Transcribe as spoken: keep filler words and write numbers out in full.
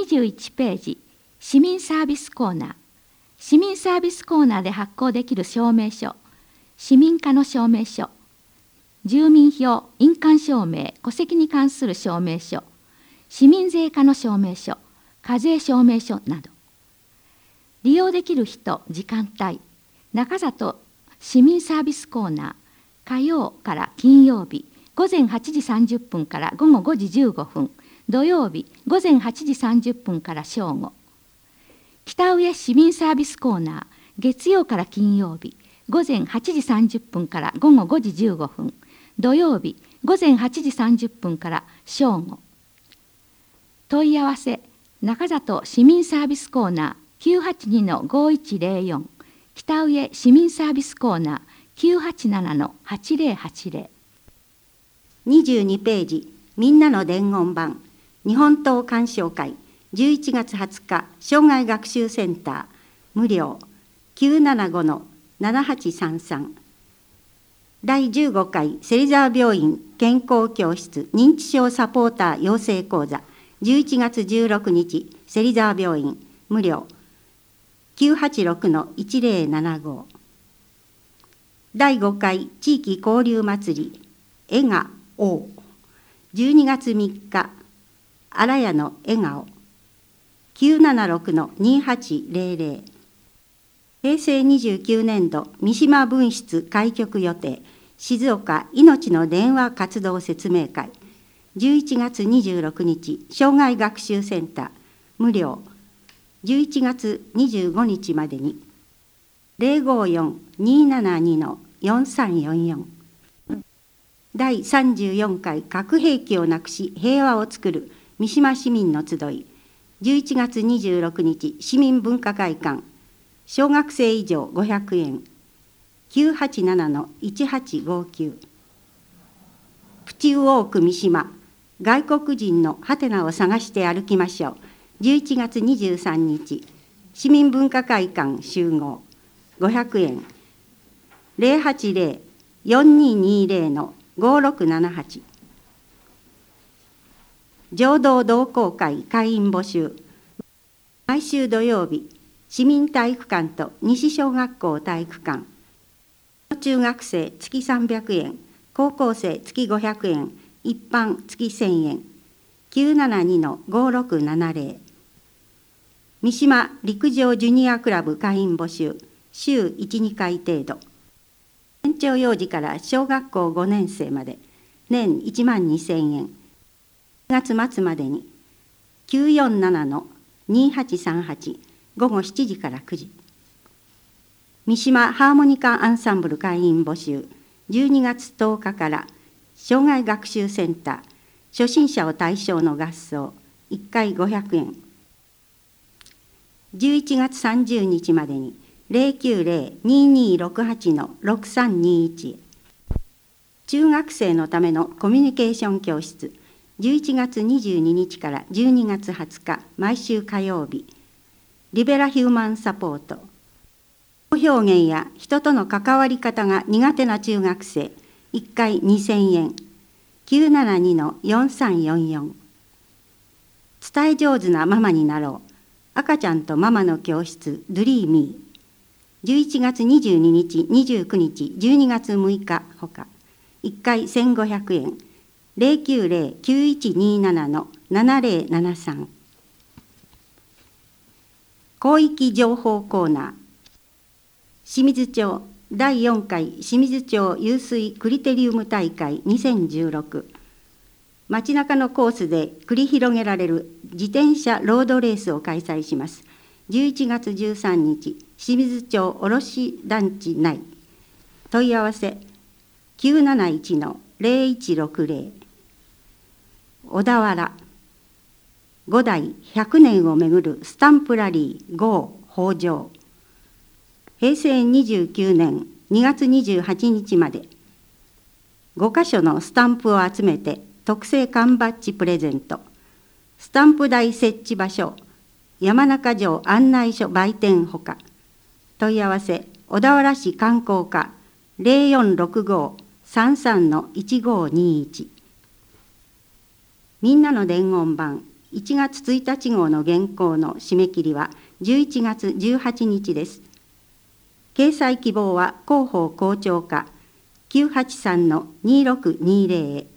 にじゅういちページ、市民サービスコーナー。市民サービスコーナーで発行できる証明書、市民課の証明書、住民票、印鑑証明、戸籍に関する証明書、市民税課の証明書、課税証明書など。利用できる人、時間帯、中里市民サービスコーナー、火曜から金曜日、午前はちじさんじゅっぷんから午後ごじじゅうごふん、土曜日、午前はちじさんじゅっぷんから正午。北上市民サービスコーナー、月曜から金曜日、午前はちじさんじゅっぷんから午後ごじじゅうごふん、土曜日、午前はちじさんじゅっぷんから正午。問い合わせ、中里市民サービスコーナー きゅうはちにのごいちぜろよん、北上市民サービスコーナー きゅうはちななのはちぜろはちぜろ。 にじゅうにページ、みんなの伝言板、日本刀鑑賞会、じゅういちがつはつか、障害学習センター、無料、きゅうななごのななはちさんさん。だいじゅうごかい芹沢病院健康教室認知症サポーター養成講座、じゅういちがつじゅうろくにち、芹沢病院、無料、きゅうはちろくのいちぜろななご。だいごかい地域交流祭り、笑がおう、じゅうにがつみっか、あらやの笑顔、きゅうななろくのにはちぜろぜろ。へいせいにじゅうきゅうねんど三島分室開局予定、静岡いのちの電話活動説明会、じゅういちがつにじゅうろくにち、障害学習センター、無料、じゅういちがつにじゅうごにちまでに、ぜろごよんにななにのよんさんよんよん。だいさんじゅうよんかい核兵器をなくし平和をつくる三島市民の集い、じゅういちがつにじゅうろくにち、市民文化会館、小学生以上ごひゃくえん、きゅうはちななのいちはちごきゅう。プチウォーク三島、外国人のハテナを探して歩きましょう。じゅういちがつにじゅうさんにち、市民文化会館集合、ごひゃくえん、ぜろはちぜろよんににぜろのごろくななはち。浄土同好会会員募集。毎週土曜日、市民体育館と西小学校体育館。中学生月さんびゃくえん、高校生月ごひゃくえん、一般月せんえん。きゅうななにのごろくななぜろ。三島陸上ジュニアクラブ会員募集。週いち、にかい程度。年長幼児から小学校ごねんせいまで、年いちまんにせんえん。がつまつまでに、きゅうよんななのにはちさんはち、ごごしちじからくじ。三島ハーモニカアンサンブル会員募集、じゅうにがつとおかから障害学習センター、初心者を対象の合奏、いっかいごひゃくえん。じゅういちがつさんじゅうにちまでに、ぜろきゅうぜろににろくはちのろくさんにいち。中学生のためのコミュニケーション教室、じゅういちがつにじゅうににちからじゅうにがつはつか、毎週火曜日。リベラヒューマンサポート。表現や人との関わり方が苦手な中学生、いっかいにせんえん。きゅうななにのよんさんよんよん。伝え上手なママになろう。赤ちゃんとママの教室、ドリーミー。じゅういちがつにじゅうににち、にじゅうくにち、じゅうにがつむいかほか。いっかいせんごひゃくえん。ぜろきゅうぜろきゅういちにななのななぜろななさん。広域情報コーナー。清水町だいよんかい清水町湧水クリテリウム大会にせんじゅうろく。街中のコースで繰り広げられる自転車ロードレースを開催します。じゅういちがつじゅうさんにち、清水町卸団地内。問い合わせきゅうなないちのぜろいちろくぜろ。小田原ごだいひゃくねんをめぐるスタンプラリー ゴー 北条。へいせいにじゅうきゅうねんにがつにじゅうはちにちまでごかしょのスタンプを集めて特製缶バッジプレゼント。スタンプ台設置場所山中城案内所売店ほか。問い合わせ小田原市観光課ぜろよんろくご さんさんのいちごにいち。みんなの伝言板いちがつついたち号の原稿の締め切りはじゅういちがつじゅうはちにちです。掲載希望は広報校長課 きゅうはちさんのにろくにぜろ